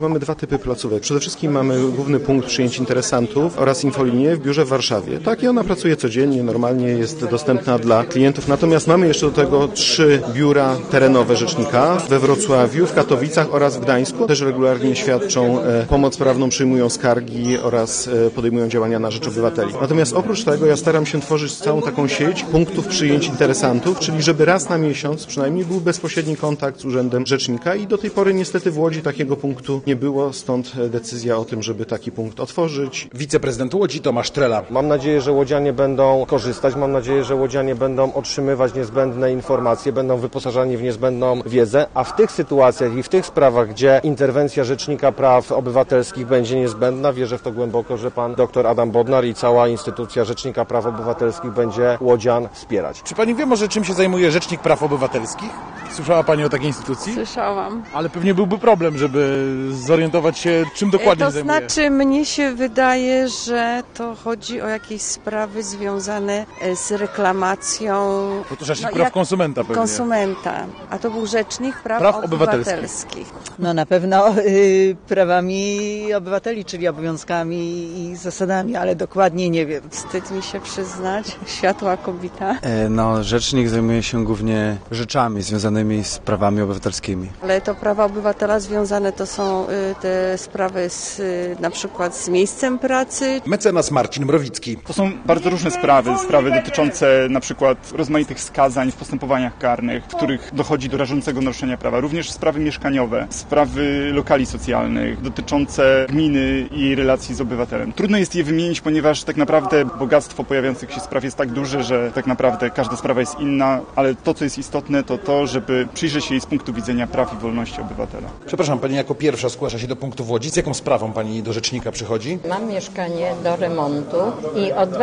Mamy dwa typy placówek. Przede wszystkim mamy główny punkt przyjęć interesantów oraz infolinię w biurze w Warszawie. Tak, i ona pracuje codziennie, normalnie jest dostępna dla klientów. Natomiast mamy jeszcze do tego 3 biura terenowe rzecznika we Wrocławiu, w Katowicach oraz w Gdańsku. Też regularnie świadczą pomoc prawną, przyjmują skargi oraz podejmują działania na rzecz obywateli. Natomiast oprócz tego ja staram się tworzyć całą taką sieć punktów przyjęć interesantów, czyli żeby raz na miesiąc przynajmniej był bezpośredni kontakt z Urzędem Rzecznika i do tej pory niestety w Łodzi takiego punktu nie było, stąd decyzja o tym, żeby taki punkt otworzyć. Wiceprezydent Łodzi Tomasz Trela. Mam nadzieję, że łodzianie będą korzystać, mam nadzieję, że łodzianie będą otrzymywać niezbędne informacje, będą wyposażani w niezbędną wiedzę, a w tych sytuacjach i w tych sprawach, gdzie interwencja Rzecznika Praw Obywatelskich będzie niezbędna, wierzę w to głęboko, że pan dr Adam Bodnar i cała instytucja Rzecznika Praw Obywatelskich będzie łodzian wspierać. Czy pani wie może, czym się zajmuje Rzecznik Praw Obywatelskich? Słyszała pani o takiej instytucji? Słyszałam. Ale pewnie byłby problem, żeby zorientować się, czym dokładnie się zajmuje. To znaczy, mnie się wydaje, że to chodzi o jakieś sprawy związane z reklamacją. Bo to Rzecznik Praw Konsumenta pewnie. Konsumenta, a to był Rzecznik Praw Obywatelskich. No na pewno prawami obywateli, czyli obowiązkami i zasadami, ale dokładnie nie wiem. Wstyd mi się przyznać, światła kobieta. No, rzecznik zajmuje się głównie rzeczami związanymi z prawami obywatelskimi. Ale to prawa obywatela związane to są te sprawy na przykład z miejscem pracy. Mecenas Marcin Mrowicki. To są bardzo różne sprawy dotyczące na przykład rozmaitych skazań w postępowaniach karnych, w których dochodzi do rażącego naruszenia prawa. Również sprawy mieszkaniowe, sprawy lokali socjalnych, dotyczące gminy i relacji z obywatelem. Trudno jest je wymienić, ponieważ tak naprawdę bogactwo pojawiających się spraw jest tak duże, że tak naprawdę każda sprawa jest inna, ale to, co jest istotne, to to, żeby przyjrzeć się jej z punktu widzenia praw i wolności obywatela. Przepraszam, pani jako pierwsza zgłasza się do punktu w Łodzi. Z jaką sprawą pani do rzecznika przychodzi? Mam mieszkanie do remontu i od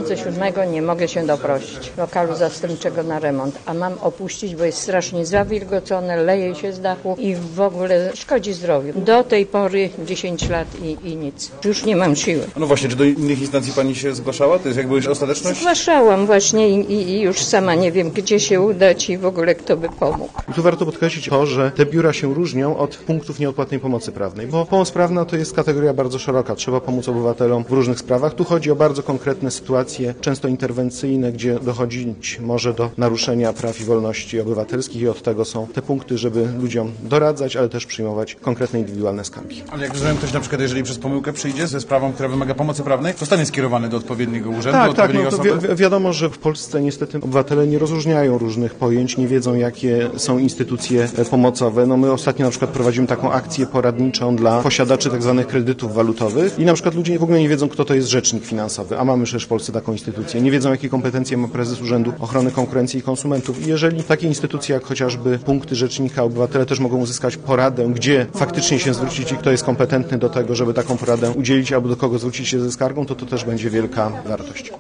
2007 nie mogę się doprosić lokalu zastępczego na remont, a mam opuścić, bo jest strasznie zawilgocone, leje się z dachu i w ogóle szkodzi zdrowiu. Do tej pory 10 lat i nic. Już nie mam siły. No właśnie, czy do innych instancji pani się zgłaszała? To jest jakby już ostateczność? Zgłaszałam właśnie i już sama nie wiem, gdzie się udać i w ogóle kto by pomógł. I tu warto podkreślić to, że te biura się różnią od punktów nieodpłatnej pomocy prawnej, bo pomoc prawna to jest kategoria bardzo szeroka. Trzeba pomóc obywatelom w różnych sprawach. Tu chodzi o bardzo konkretne sytuacje, często interwencyjne, gdzie dochodzić może do naruszenia praw i wolności obywatelskich i od tego są te punkty, żeby ludziom doradzać, ale też przyjmować konkretne indywidualne skargi. Ale jak rozumiem, ktoś na przykład, jeżeli przez pomyłkę przyjdzie ze sprawą, która wymaga pomocy prawnej, zostanie skierowany do odpowiedniego urzędu, Tak, no to wiadomo, że w Polsce niestety obywatele nie rozróżniają różnych pojęć, nie wiedzą, jakie są instytucje pomocowe. No my ostatnio na przykład prowadzimy taką akcję poradniczą dla posiadaczy tak zwanych kredytów walutowych i na przykład ludzie w ogóle nie wiedzą, kto to jest rzecznik finansowy, a mamy przecież w Polsce taką instytucję. Nie wiedzą, jakie kompetencje ma prezes Urzędu Ochrony Konkurencji i Konsumentów. I jeżeli takie instytucje jak chociażby punkty rzecznika, obywatele też mogą uzyskać poradę, gdzie faktycznie się zwrócić i kto jest kompetentny do tego, żeby taką poradę udzielić albo do kogo zwrócić się ze skargą, to też będzie wielka wartość.